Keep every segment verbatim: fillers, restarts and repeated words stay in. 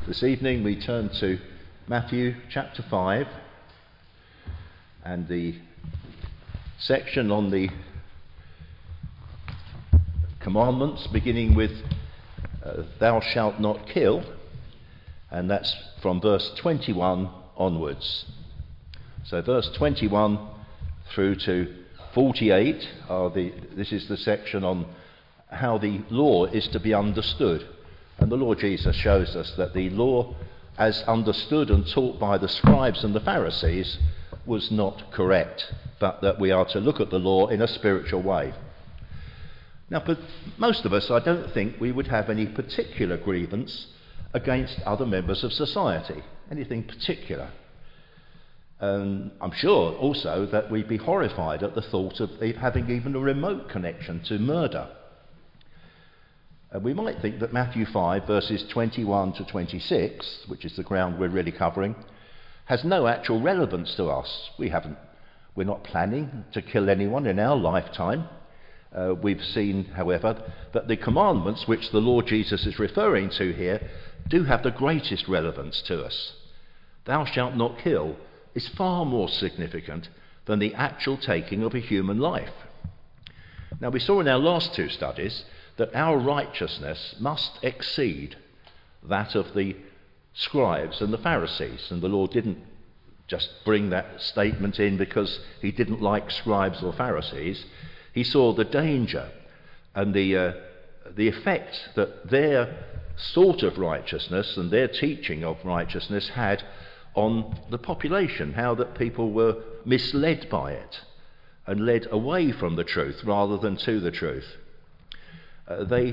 This evening we turn to Matthew chapter five and the section on the commandments, beginning with uh, thou shalt not kill, and that's from verse twenty-one onwards. So verse twenty-one through to forty-eight are the this is the section on how the law is to be understood. And the Lord Jesus shows us that the law, as understood and taught by the scribes and the Pharisees, was not correct, but that we are to look at the law in a spiritual way. Now, for most of us, I don't think we would have any particular grievance against other members of society, anything particular. Um, I'm sure also that we'd be horrified at the thought of having even a remote connection to murder. Uh, we might think that Matthew five, verses twenty-one to twenty-six, which is the ground we're really covering, has no actual relevance to us. We haven't, we're not planning to kill anyone in our lifetime. Uh, we've seen, however, that the commandments which the Lord Jesus is referring to here do have the greatest relevance to us. Thou shalt not kill is far more significant than the actual taking of a human life. Now, we saw in our last two studies that our righteousness must exceed that of the scribes and the Pharisees. And the Lord didn't just bring that statement in because he didn't like scribes or Pharisees. He saw the danger and the, uh, the effect that their sort of righteousness and their teaching of righteousness had on the population, how that people were misled by it and led away from the truth rather than to the truth. Uh, they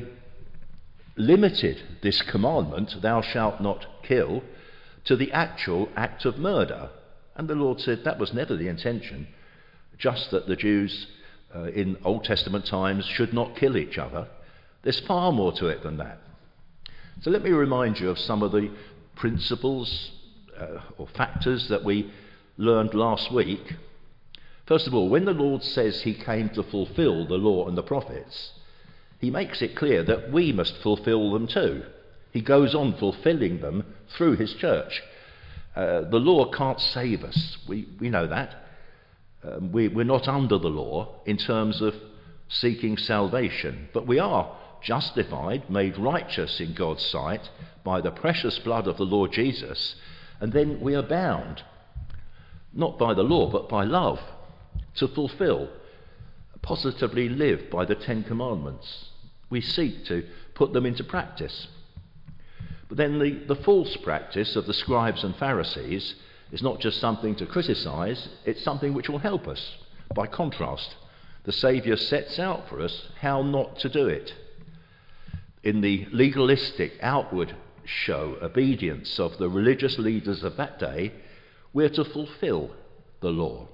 limited this commandment, thou shalt not kill, to the actual act of murder. And the Lord said that was never the intention, just that the Jews uh, in Old Testament times should not kill each other. There's far more to it than that. So let me remind you of some of the principles uh, or factors that we learned last week. First of all, when the Lord says he came to fulfill the law and the prophets, he makes it clear that we must fulfill them too. He goes on fulfilling them through his church. Uh, the law can't save us. We, we know that. Um, we, we're not under the law in terms of seeking salvation, but we are justified, made righteous in God's sight by the precious blood of the Lord Jesus, and then we are bound, not by the law, but by love, to fulfill, positively live by the Ten Commandments. We seek to put them into practice. But then the, the false practice of the scribes and Pharisees is not just something to criticise, it's something which will help us. By contrast, the Saviour sets out for us how not to do it. In the legalistic, outward show obedience of the religious leaders of that day, we're to fulfil the law.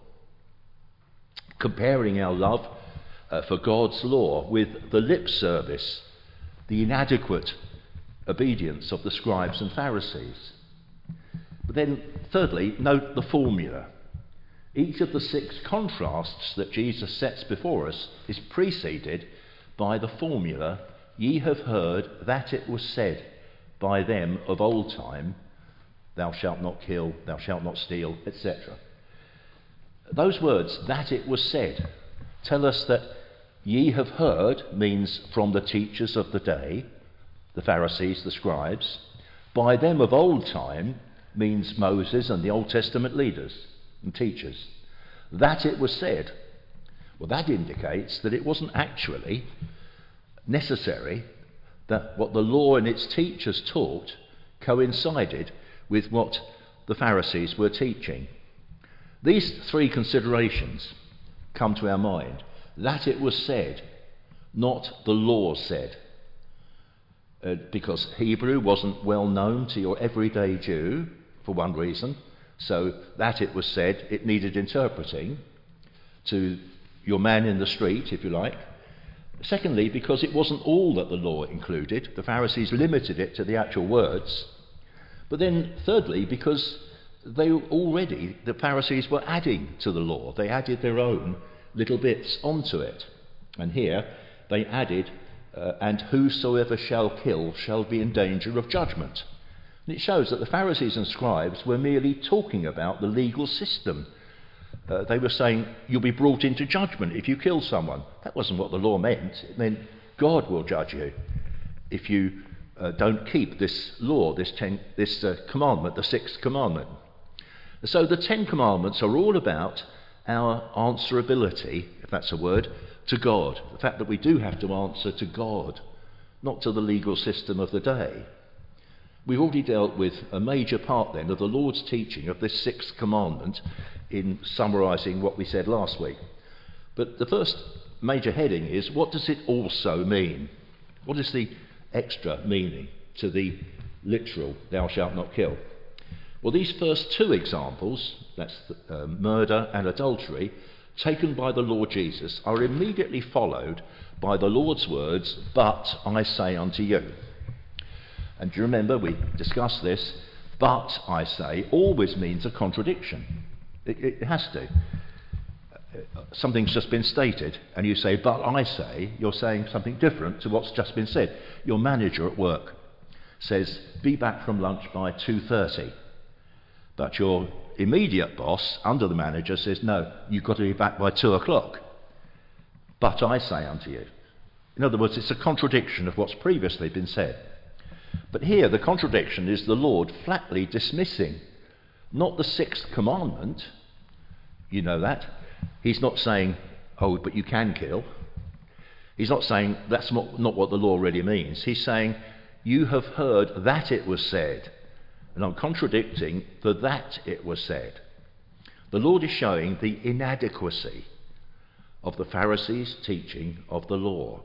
Comparing our love uh, for God's law with the lip service, the inadequate obedience of the scribes and Pharisees. But then, thirdly, note the formula. Each of the six contrasts that Jesus sets before us is preceded by the formula, ye have heard that it was said by them of old time, thou shalt not kill, thou shalt not steal, et cetera. Those words, that it was said, tell us that ye have heard means from the teachers of the day, the Pharisees, the scribes. By them of old time means Moses and the Old Testament leaders and teachers. That it was said, well, that indicates that it wasn't actually necessary that what the law and its teachers taught coincided with what the Pharisees were teaching. These three considerations come to our mind. That it was said, not the law said. Uh, because Hebrew wasn't well known to your everyday Jew, for one reason. So that it was said, it needed interpreting to your man in the street, if you like. Secondly, because it wasn't all that the law included. The Pharisees limited it to the actual words. But then thirdly, because they already, the Pharisees were adding to the law. They added their own little bits onto it. And here they added, uh, and whosoever shall kill shall be in danger of judgment. And it shows that the Pharisees and scribes were merely talking about the legal system. Uh, they were saying, you'll be brought into judgment if you kill someone. That wasn't what the law meant. It meant God will judge you if you uh, don't keep this law, this, ten, this uh, commandment, the sixth commandment. So the Ten Commandments are all about our answerability, if that's a word, to God. The fact that we do have to answer to God, not to the legal system of the day. We've already dealt with a major part then of the Lord's teaching of this sixth commandment in summarising what we said last week. But the first major heading is, what does it also mean? What is the extra meaning to the literal, thou shalt not kill? Well, these first two examples, that's the, uh, murder and adultery, taken by the Lord Jesus, are immediately followed by the Lord's words, but I say unto you. And do you remember, we discussed this, but I say always means a contradiction. It, it has to. Something's just been stated, and you say, but I say, you're saying something different to what's just been said. Your manager at work says, be back from lunch by two thirty. But your immediate boss, under the manager, says, no, you've got to be back by two o'clock. But I say unto you. In other words, it's a contradiction of what's previously been said. But here the contradiction is the Lord flatly dismissing not the sixth commandment, you know that. He's not saying, oh, but you can kill. He's not saying that's not, not what the law really means. He's saying, you have heard that it was said. And I'm contradicting the that it was said. The Lord is showing the inadequacy of the Pharisees' teaching of the law.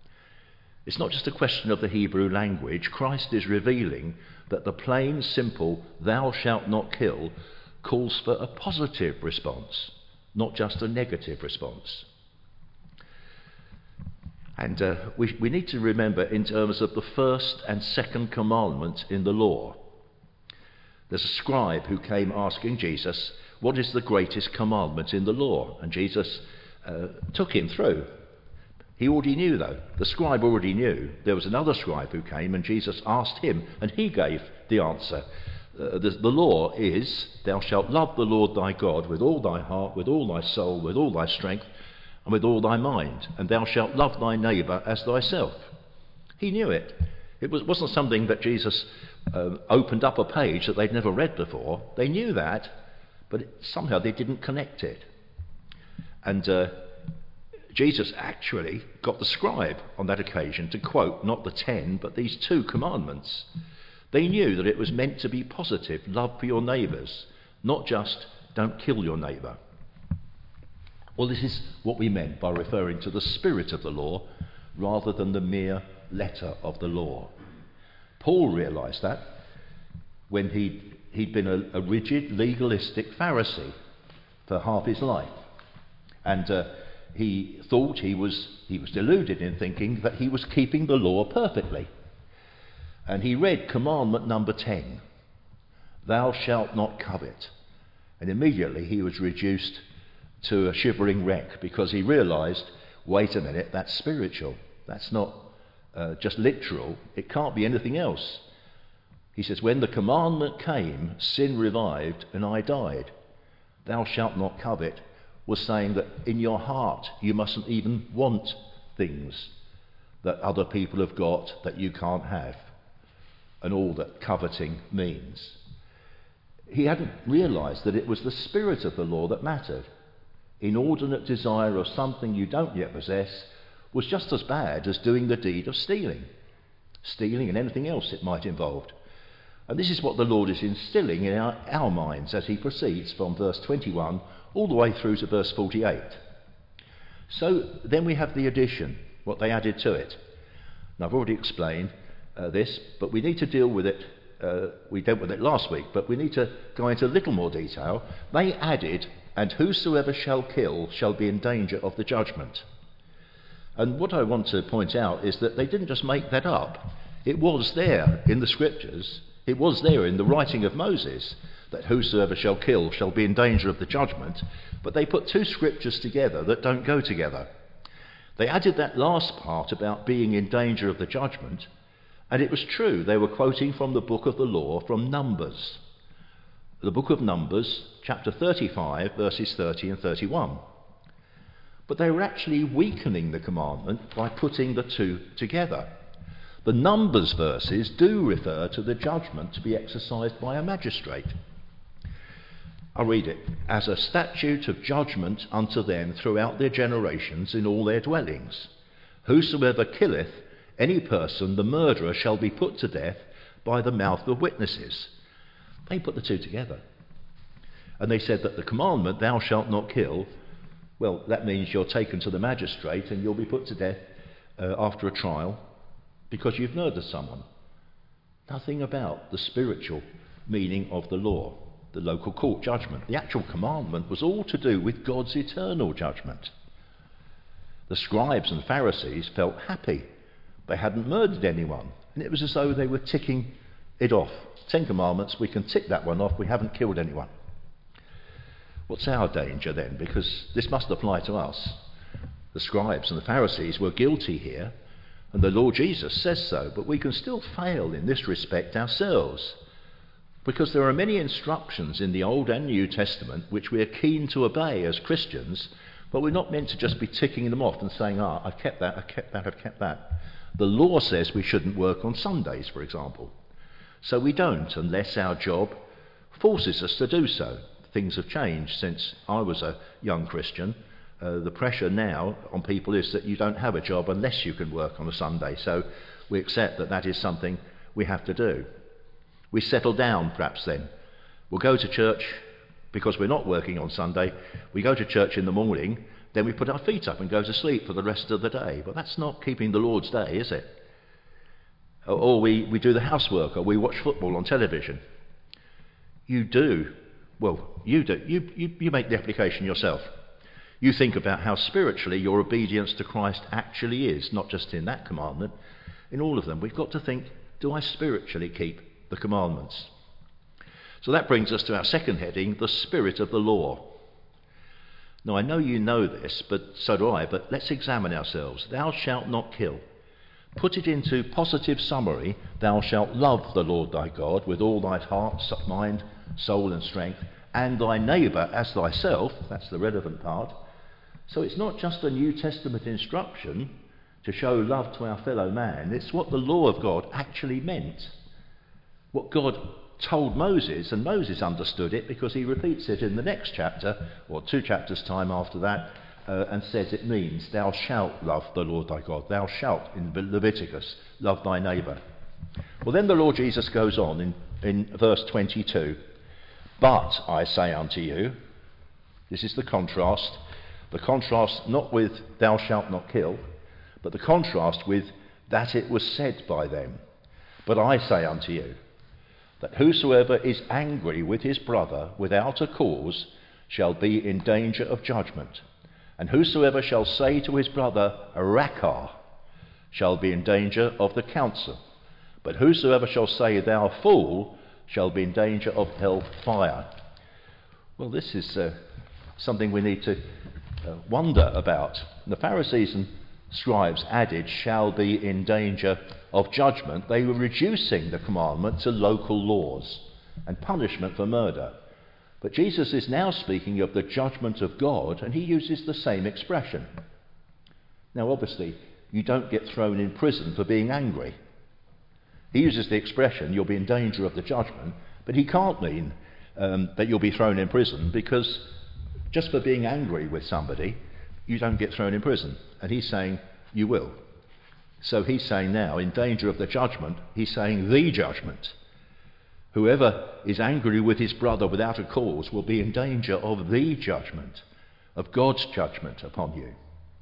It's not just a question of the Hebrew language. Christ is revealing that the plain, simple, thou shalt not kill, calls for a positive response, not just a negative response. And uh, we, we need to remember in terms of the first and second commandment in the law. There's a scribe who came asking Jesus, what is the greatest commandment in the law? And Jesus uh, took him through. He already knew, though. The scribe already knew. There was another scribe who came, and Jesus asked him, and he gave the answer. Uh, the, the law is, thou shalt love the Lord thy God with all thy heart, with all thy soul, with all thy strength, and with all thy mind, and thou shalt love thy neighbour as thyself. He knew it. It was, wasn't something that Jesus uh, opened up a page that they'd never read before. They knew that, but it, somehow they didn't connect it. And uh, Jesus actually got the scribe on that occasion to quote not the ten, but these two commandments. They knew that it was meant to be positive, love for your neighbours, not just don't kill your neighbour. Well, this is what we meant by referring to the spirit of the law rather than the mere letter of the law. Paul realised that when he'd, he'd been a, a rigid, legalistic Pharisee for half his life. And uh, he thought he was, he was deluded in thinking that he was keeping the law perfectly. And he read commandment number ten, thou shalt not covet. And immediately he was reduced to a shivering wreck because he realised, wait a minute, that's spiritual. That's not uh, just literal. It can't be anything else. He says, when the commandment came, sin revived and I died. Thou shalt not covet was saying that in your heart you mustn't even want things that other people have got that you can't have, and all that coveting means. He hadn't realised that it was the spirit of the law that mattered. Inordinate desire of something you don't yet possess was just as bad as doing the deed of stealing. Stealing and anything else it might involve. And this is what the Lord is instilling in our, our minds as he proceeds from verse twenty-one all the way through to verse forty-eight. So then we have the addition, what they added to it. Now I've already explained uh, this, but we need to deal with it. Uh, we dealt with it last week, but we need to go into a little more detail. They added, and whosoever shall kill shall be in danger of the judgment. And what I want to point out is that they didn't just make that up. It was there in the scriptures. It was there in the writing of Moses, that whosoever shall kill shall be in danger of the judgment. But they put two scriptures together that don't go together. They added that last part about being in danger of the judgment, And it was true, they were quoting from the book of the law, from Numbers. The book of Numbers, chapter thirty-five, verses thirty and thirty-one. But they were actually weakening the commandment by putting the two together. The Numbers verses do refer to the judgment to be exercised by a magistrate. I'll read it. As a statute of judgment unto them throughout their generations in all their dwellings. Whosoever killeth any person, the murderer shall be put to death by the mouth of witnesses. They put the two together. And they said that the commandment, thou shalt not kill, well, that means you're taken to the magistrate and you'll be put to death uh, after a trial because you've murdered someone. Nothing about the spiritual meaning of the law, the local court judgment. The actual commandment was all to do with God's eternal judgment. The scribes and Pharisees felt happy. They hadn't murdered anyone, and it was as though they were ticking it off. Ten Commandments, we can tick that one off, we haven't killed anyone. What's our danger then? Because this must apply to us. The scribes and the Pharisees were guilty here, and the Lord Jesus says so, but we can still fail in this respect ourselves, because there are many instructions in the Old and New Testament which we are keen to obey as Christians, but we're not meant to just be ticking them off and saying, ah, I've kept that, I've kept that, I've kept that. The law says we shouldn't work on Sundays, for example. So we don't, unless our job forces us to do so. Things have changed since I was a young Christian. Uh, the pressure now on people is that you don't have a job unless you can work on a Sunday. So we accept that that is something we have to do. We settle down perhaps then. We'll go to church because we're not working on Sunday. We go to church in the morning, then we put our feet up and go to sleep for the rest of the day. But that's not keeping the Lord's day, is it? Or we, we do the housework, or we watch football on television. You do, well, you do, you, you, you make the application yourself. You think about how spiritually your obedience to Christ actually is, not just in that commandment, in all of them. We've got to think, do I spiritually keep the commandments? So that brings us to our second heading, the spirit of the law. Now I know you know this, but so do I, but let's examine ourselves. Thou shalt not kill. Put it into positive summary, thou shalt love the Lord thy God with all thy heart, mind, soul and strength, and thy neighbour as thyself. That's the relevant part. So it's not just a New Testament instruction to show love to our fellow man, it's what the law of God actually meant. What God told Moses, and Moses understood it because he repeats it in the next chapter, or two chapters' time after that, uh, and says it means, thou shalt love the Lord thy God. Thou shalt, in Leviticus, love thy neighbour. Well, then the Lord Jesus goes on in, in verse twenty-two. But I say unto you, this is the contrast, the contrast not with thou shalt not kill, but the contrast with that it was said by them. But I say unto you, that whosoever is angry with his brother without a cause shall be in danger of judgment. And whosoever shall say to his brother, Raca, shall be in danger of the council. But whosoever shall say, thou fool, shall be in danger of hell fire. Well, this is uh, something we need to uh, wonder about. The Pharisees and scribes added, shall be in danger of judgment. They were reducing the commandment to local laws and punishment for murder. But Jesus is now speaking of the judgment of God, and he uses the same expression. Now, obviously, you don't get thrown in prison for being angry. He uses the expression, you'll be in danger of the judgment, but he can't mean um, that you'll be thrown in prison, because just for being angry with somebody, you don't get thrown in prison. And he's saying, you will. So he's saying now, in danger of the judgment, he's saying the judgment. Whoever is angry with his brother without a cause will be in danger of the judgment, of God's judgment upon you.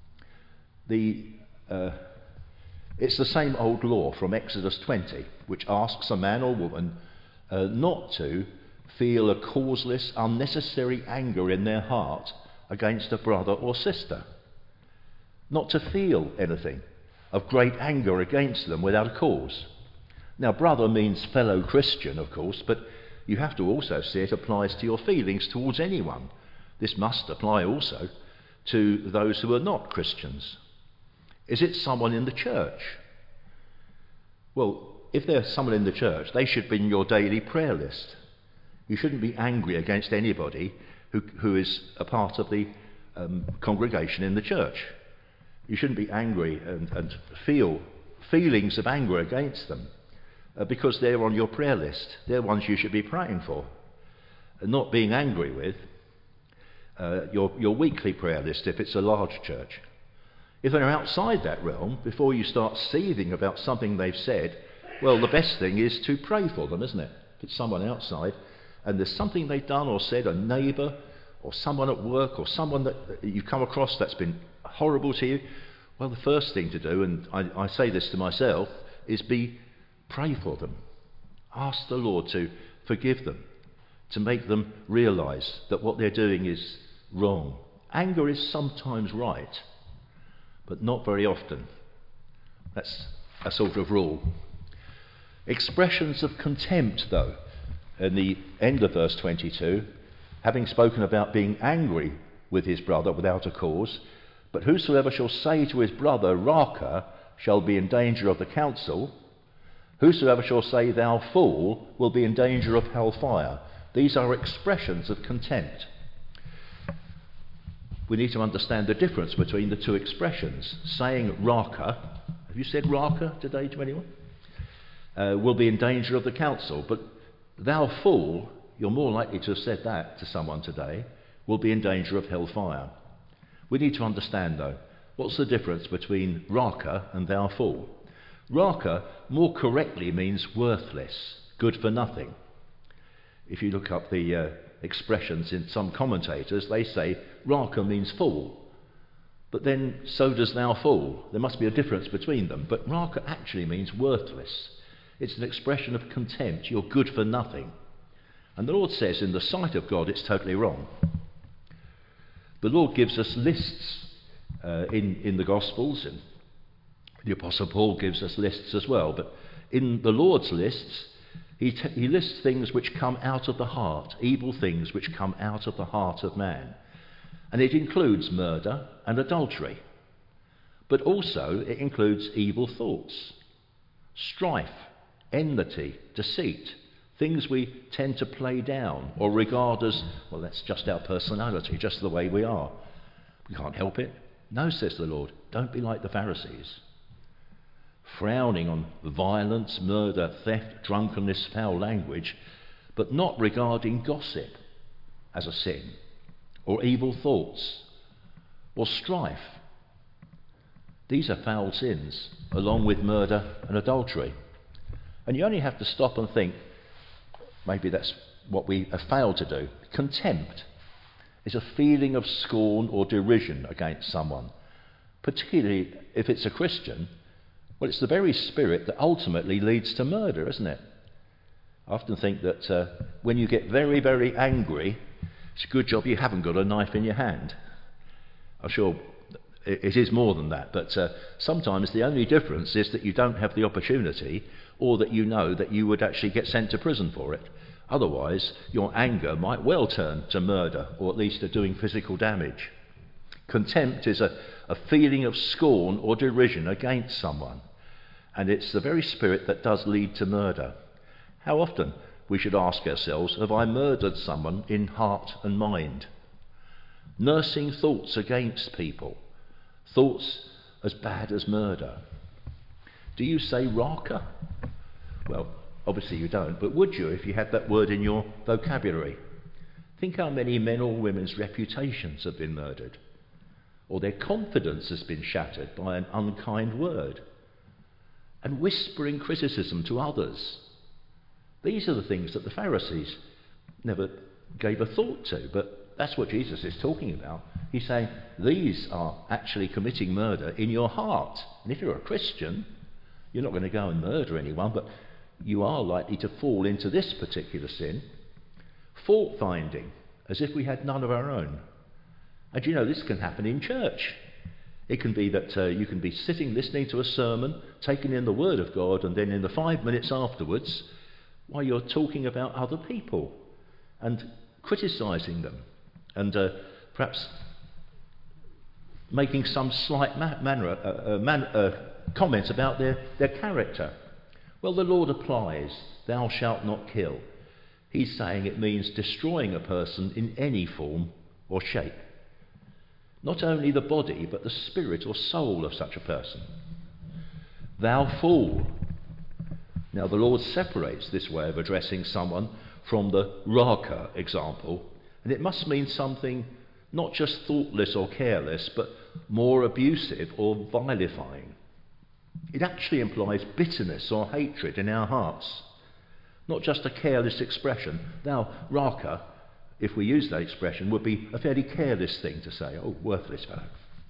The, uh, it's the same old law from Exodus twenty, which asks a man or woman uh, not to feel a causeless, unnecessary anger in their heart against a brother or sister. Not to feel anything of great anger against them without a cause. Now, brother means fellow Christian, of course, but you have to also see it applies to your feelings towards anyone. This must apply also to those who are not Christians. Is it someone in the church? Well, if there's someone in the church, they should be in your daily prayer list. You shouldn't be angry against anybody who, who is a part of the um, congregation in the church. You shouldn't be angry and, and feel feelings of anger against them uh, because they're on your prayer list. They're ones you should be praying for. And not being angry with uh, your, your weekly prayer list if it's a large church. If they're outside that realm, before you start seething about something they've said, well, the best thing is to pray for them, isn't it? If it's someone outside and there's something they've done or said, a neighbour or someone at work or someone that you've come across that's been horrible to you, well, the first thing to do, and I, I say this to myself, is be pray for them. Ask the Lord to forgive them, to make them realise that what they're doing is wrong. Anger is sometimes right, but not very often. That's a sort of rule. Expressions of contempt, though, in the end of verse twenty-two, having spoken about being angry with his brother without a cause, but whosoever shall say to his brother, Raca, shall be in danger of the council. Whosoever shall say, thou fool, will be in danger of hellfire. These are expressions of contempt. We need to understand the difference between the two expressions. Saying Raca, have you said Raca today to anyone? Uh, will be in danger of the council. But thou fool, you're more likely to have said that to someone today, will be in danger of hellfire. We need to understand, though, what's the difference between Raca and thou fool? Raca more correctly means worthless, good for nothing. If you look up the uh, expressions in some commentators, they say Raca means fool, but then so does thou fool. There must be a difference between them, but Raca actually means worthless. It's an expression of contempt. You're good for nothing. And the Lord says in the sight of God it's totally wrong. The Lord gives us lists uh, in, in the Gospels, and the Apostle Paul gives us lists as well, but in the Lord's lists he, t- he lists things which come out of the heart, evil things which come out of the heart of man. And it includes murder and adultery, but also it includes evil thoughts, strife, enmity, deceit, things we tend to play down or regard as, well, that's just our personality, just the way we are. We can't help it. No, says the Lord, don't be like the Pharisees, frowning on violence, murder, theft, drunkenness, foul language, but not regarding gossip as a sin, or evil thoughts, or strife. These are foul sins, along with murder and adultery. And you only have to stop and think, maybe that's what we have failed to do. Contempt is a feeling of scorn or derision against someone, particularly if it's a Christian. Well, it's the very spirit that ultimately leads to murder, isn't it? I often think that uh, when you get very, very angry, it's a good job you haven't got a knife in your hand. I'm sure it, it is more than that, but uh, sometimes the only difference is that you don't have the opportunity, or that you know that you would actually get sent to prison for it. Otherwise, your anger might well turn to murder, or at least to doing physical damage. Contempt is a, a feeling of scorn or derision against someone, and it's the very spirit that does lead to murder. How often, we should ask ourselves, have I murdered someone in heart and mind? Nursing thoughts against people, thoughts as bad as murder. Do you say Raca? Well, obviously you don't, but would you if you had that word in your vocabulary? Think how many men or women's reputations have been murdered, or their confidence has been shattered by an unkind word, and whispering criticism to others. These are the things that the Pharisees never gave a thought to, but that's what Jesus is talking about. He's saying these are actually committing murder in your heart. And if you're a Christian, you're not going to go and murder anyone, but you are likely to fall into this particular sin. Fault finding, as if we had none of our own. And you know, this can happen in church. It can be that uh, you can be sitting listening to a sermon, taking in the Word of God, and then in the five minutes afterwards, while you're talking about other people and criticising them, and uh, perhaps making some slight ma- manner, uh, uh, man- uh, comment about their, their character, Well, the Lord applies, thou shalt not kill. He's saying it means destroying a person in any form or shape. Not only the body, but the spirit or soul of such a person. Thou fool. Now, the Lord separates this way of addressing someone from the raka example, and it must mean something not just thoughtless or careless, but more abusive or vilifying. It actually implies bitterness or hatred in our hearts, not just a careless expression. Now, raka, if we use that expression, would be a fairly careless thing to say, oh, worthless fellow.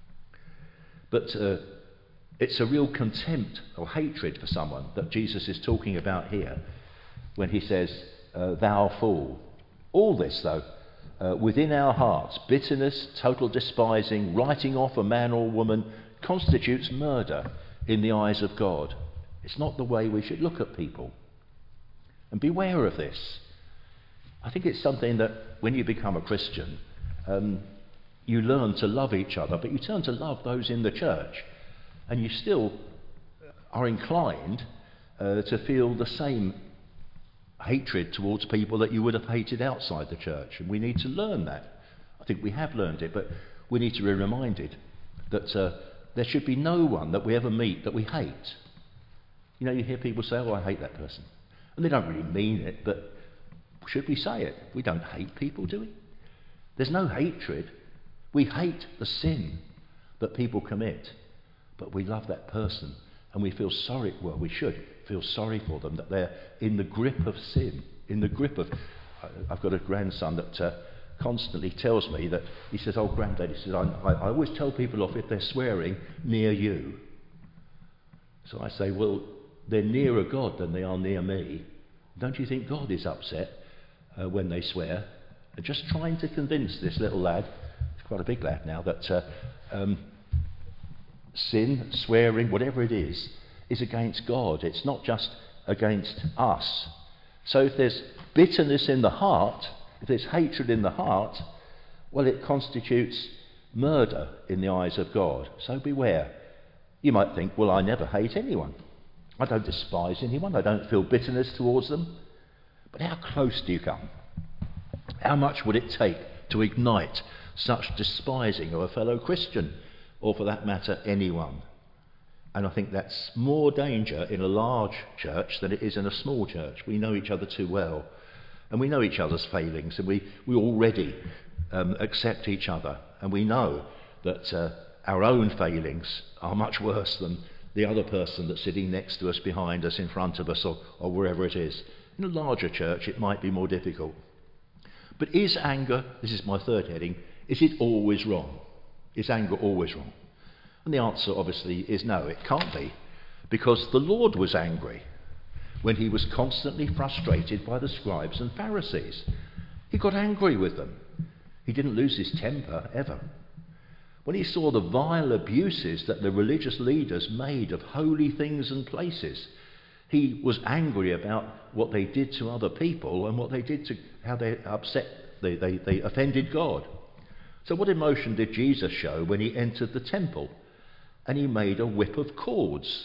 But uh, it's a real contempt or hatred for someone that Jesus is talking about here when he says, uh, thou fool. All this, though, uh, within our hearts, bitterness, total despising, writing off a man or woman, constitutes murder in the eyes of God. It's not the way we should look at people. And beware of this. I think it's something that when you become a Christian, um, you learn to love each other, but you turn to love those in the church, and you still are inclined uh, to feel the same hatred towards people that you would have hated outside the church. And we need to learn that. I think we have learned it, but we need to be reminded that uh, there should be no one that we ever meet that we hate. You know, you hear people say, oh, I hate that person. And they don't really mean it, but should we say it? We don't hate people, do we? There's no hatred. We hate the sin that people commit, but we love that person, and we feel sorry, well, we should feel sorry for them, that they're in the grip of sin, in the grip of... I've got a grandson that uh, constantly tells me that, he says, oh, Granddad, he says, I, I, I always tell people off if they're swearing near you. So I say, well, they're nearer God than they are near me. Don't you think God is upset uh, when they swear? And just trying to convince this little lad, he's quite a big lad now, that uh, um, sin, swearing, whatever it is, is against God. It's not just against us. So if there's bitterness in the heart, if there's hatred in the heart, well, it constitutes murder in the eyes of God. So beware. You might think, well, I never hate anyone. I don't despise anyone. I don't feel bitterness towards them. But how close do you come? How much would it take to ignite such despising of a fellow Christian, or for that matter, anyone? And I think that's more danger in a large church than it is in a small church. We know each other too well, and we know each other's failings, and we, we already um, accept each other, and we know that uh, our own failings are much worse than the other person that's sitting next to us, behind us, in front of us, or, or wherever it is. In a larger church, it might be more difficult. But is anger, this is my third heading, is it always wrong? Is anger always wrong? And the answer, obviously, is no, it can't be, because the Lord was angry when he was constantly frustrated by the scribes and Pharisees. He got angry with them. He didn't lose his temper, ever. When he saw the vile abuses that the religious leaders made of holy things and places, he was angry about what they did to other people and what they did to how they upset, they, they, they offended God. So what emotion did Jesus show when he entered the temple and he made a whip of cords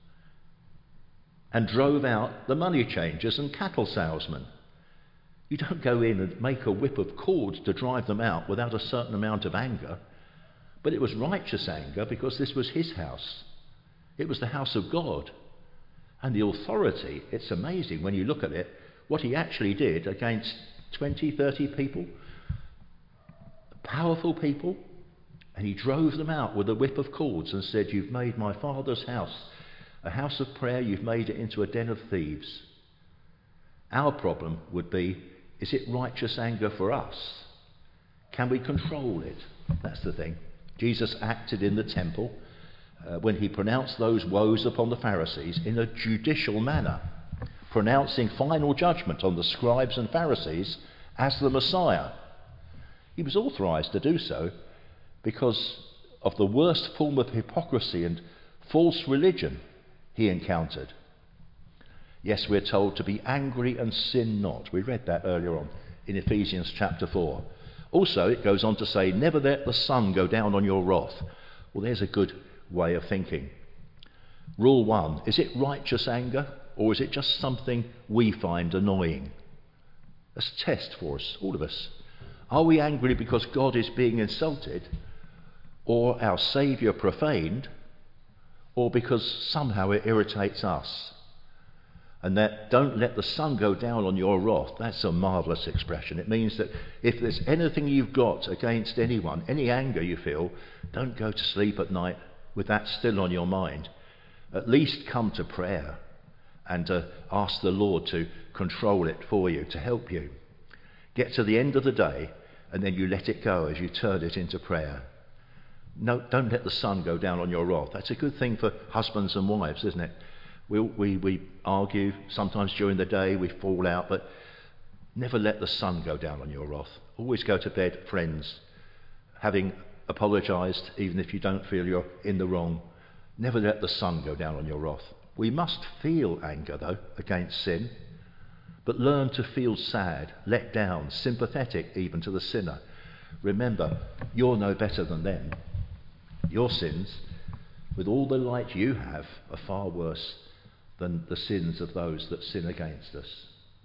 and drove out the money changers and cattle salesmen? You don't go in and make a whip of cords to drive them out without a certain amount of anger. But it was righteous anger, because this was his house. It was the house of God. And the authority, it's amazing when you look at it, what he actually did against twenty, thirty people, powerful people, and he drove them out with a whip of cords and said, you've made my Father's house a house of prayer, you've made it into a den of thieves. Our problem would be, is it righteous anger for us? Can we control it? That's the thing. Jesus acted in the temple uh, when he pronounced those woes upon the Pharisees in a judicial manner, pronouncing final judgment on the scribes and Pharisees as the Messiah. He was authorized to do so because of the worst form of hypocrisy and false religion he encountered. Yes, we're told to be angry and sin not. We read that earlier on in Ephesians chapter four. Also, it goes on to say, never let the sun go down on your wrath. Well, there's a good way of thinking. Rule one, is it righteous anger or is it just something we find annoying? That's a test for us, all of us. Are we angry because God is being insulted, or our Saviour profaned, or because somehow it irritates us? And that "don't let the sun go down on your wrath," that's a marvellous expression. It means that if there's anything you've got against anyone, any anger you feel, don't go to sleep at night with that still on your mind. At least come to prayer and uh, ask the Lord to control it for you, to help you. Get to the end of the day and then you let it go as you turn it into prayer. No, don't let the sun go down on your wrath. That's a good thing for husbands and wives, isn't it? We, we, we argue, sometimes during the day we fall out, but never let the sun go down on your wrath. Always go to bed, friends, having apologised, even if you don't feel you're in the wrong. Never let the sun go down on your wrath. We must feel anger, though, against sin, but learn to feel sad, let down, sympathetic even to the sinner. Remember, you're no better than them. Your sins, with all the light you have, are far worse than the sins of those that sin against us.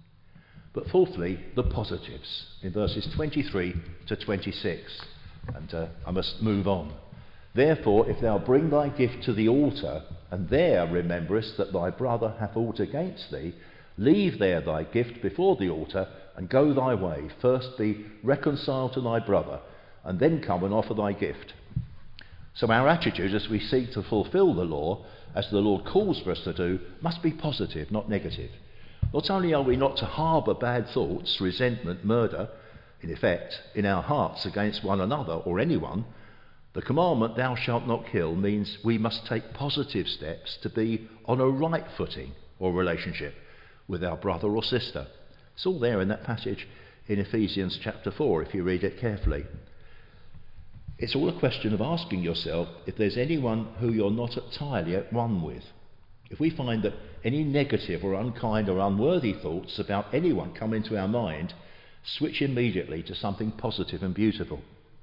But fourthly, the positives, in verses twenty-three to twenty-six. And uh, I must move on. "Therefore, if thou bring thy gift to the altar, and there rememberest that thy brother hath aught against thee, leave there thy gift before the altar, and go thy way. First be reconciled to thy brother, and then come and offer thy gift." So our attitude as we seek to fulfil the law, as the Lord calls for us to do, must be positive, not negative. Not only are we not to harbour bad thoughts, resentment, murder, in effect, in our hearts against one another or anyone, the commandment, "Thou shalt not kill," means we must take positive steps to be on a right footing or relationship with our brother or sister. It's all there in that passage in Ephesians chapter four, if you read it carefully. It's all a question of asking yourself if there's anyone who you're not entirely at one with. If we find that any negative or unkind or unworthy thoughts about anyone come into our mind, switch immediately to something positive and beautiful.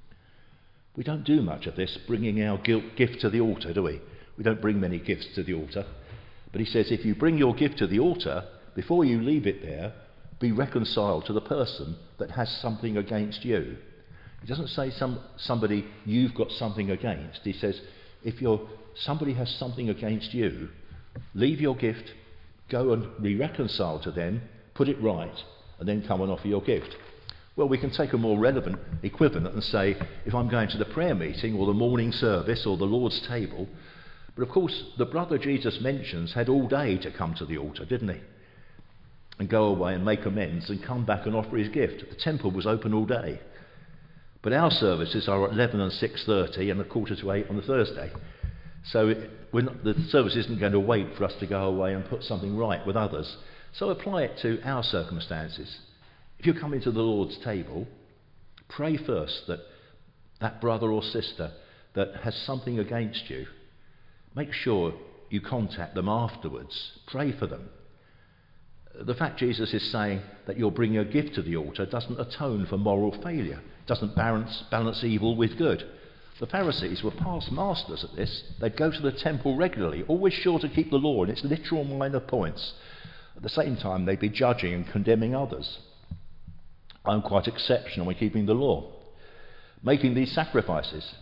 We don't do much of this, bringing our guilt gift to the altar, do we? We don't bring many gifts to the altar. But he says, if you bring your gift to the altar, before you leave it there, be reconciled to the person that has something against you. He doesn't say some somebody you've got something against. He says, if you're, somebody has something against you, leave your gift, go and be reconciled to them, put it right, and then come and offer your gift. Well, we can take a more relevant equivalent and say, if I'm going to the prayer meeting or the morning service or the Lord's table, but of course the brother Jesus mentions had all day to come to the altar, didn't he? And go away and make amends and come back and offer his gift. The temple was open all day. But our services are at eleven and six thirty and a quarter to eight on the Thursday. So it, we're not, the service isn't going to wait for us to go away and put something right with others. So apply it to our circumstances. If you come into the Lord's table, pray first that that brother or sister that has something against you, make sure you contact them afterwards. Pray for them. The fact Jesus is saying that you'll bring a gift to the altar doesn't atone for moral failure, doesn't balance, balance evil with good. The Pharisees were past masters at this. They'd go to the temple regularly, always sure to keep the law in its literal minor points. At the same time, they'd be judging and condemning others. I'm quite exceptional in keeping the law. Making these sacrifices,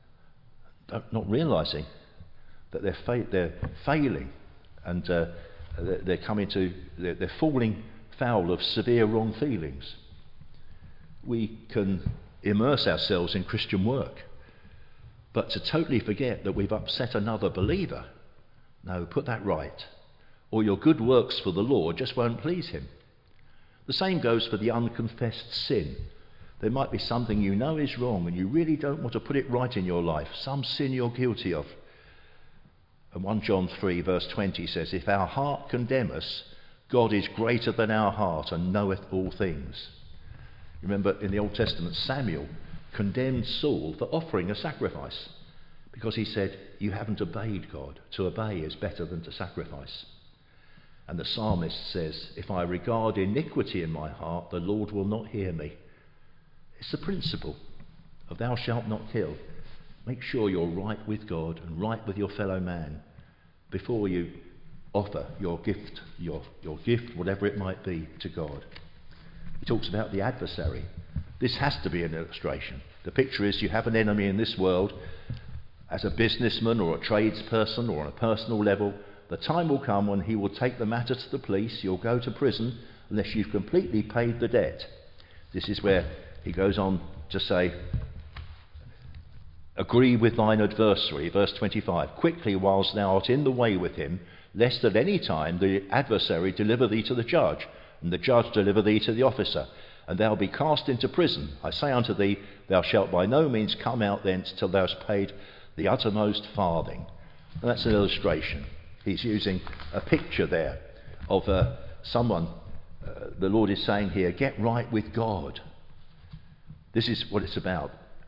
not realising that they're, fa- they're failing and uh, they're coming to, they're, they're falling foul of severe wrong feelings. We can immerse ourselves in Christian work, but to totally forget that we've upset another believer, no, put that right, or your good works for the Lord just won't please him. The same goes for the unconfessed sin. There might be something you know is wrong and you really don't want to put it right in your life, some sin you're guilty of. And First John three verse twenty says, if our heart condemn us, God is greater than our heart and knoweth all things. Remember in the Old Testament, Samuel condemned Saul for offering a sacrifice because he said, you haven't obeyed God. To obey is better than to sacrifice. And the psalmist says, if I regard iniquity in my heart, the Lord will not hear me. It's the principle of thou shalt not kill. Make sure you're right with God and right with your fellow man before you offer your gift, your, your gift, whatever it might be, to God. He talks about the adversary. This has to be an illustration. The picture is you have an enemy in this world as a businessman or a tradesperson or on a personal level. The time will come when he will take the matter to the police. You'll go to prison unless you've completely paid the debt. This is where he goes on to say, agree with thine adversary, verse twenty-five, quickly whilst thou art in the way with him, lest at any time the adversary deliver thee to the judge, and the judge deliver thee to the officer, and thou be cast into prison. I say unto thee, thou shalt by no means come out thence till thou hast paid the uttermost farthing. And that's an illustration. He's using a picture there of uh, someone, uh, the Lord is saying here, get right with God. This is what it's about.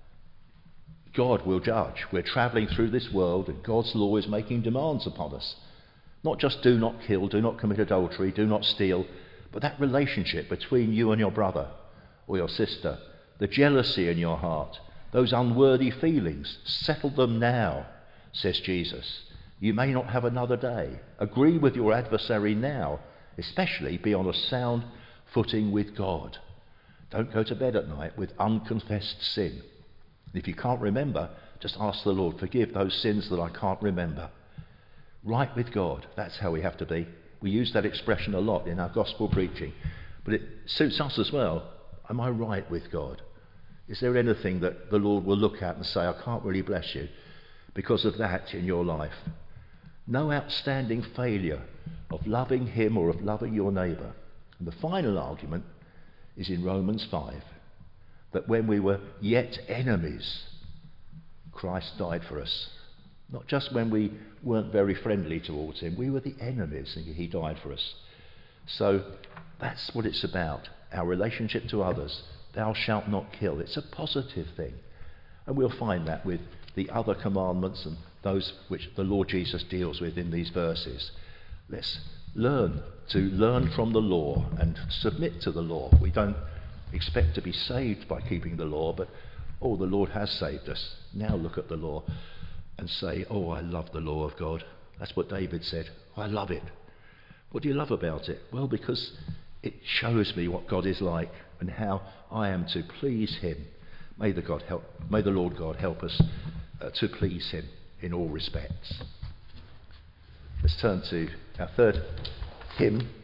God will judge. We're travelling through this world and God's law is making demands upon us. Not just do not kill, do not commit adultery, do not steal, but that relationship between you and your brother or your sister, the jealousy in your heart, those unworthy feelings, settle them now, says Jesus. You may not have another day. Agree with your adversary now, especially be on a sound footing with God. Don't go to bed at night with unconfessed sin. If you can't remember, just ask the Lord, forgive those sins that I can't remember. Right with God, that's how we have to be. We use that expression a lot in our gospel preaching, but it suits us as well. Am I right with God? Is there anything that the Lord will look at and say, I can't really bless you because of that in your life? No outstanding failure of loving him or of loving your neighbour. And the final argument is in Romans five, that when we were yet enemies, Christ died for us. Not just when we weren't very friendly towards him, we were the enemies and he died for us. So that's what it's about, our relationship to others. Thou shalt not kill. It's a positive thing. And we'll find that with the other commandments and those which the Lord Jesus deals with in these verses. Let's learn to learn from the law and submit to the law. We don't expect to be saved by keeping the law, but oh, the Lord has saved us. Now look at the law and say, oh, I love the law of God. That's what David said. Oh, I love it. What do you love about it? Well, because it shows me what God is like and how I am to please him. May the God help. May the Lord God help us uh, to please him in all respects. Let's turn to our third hymn.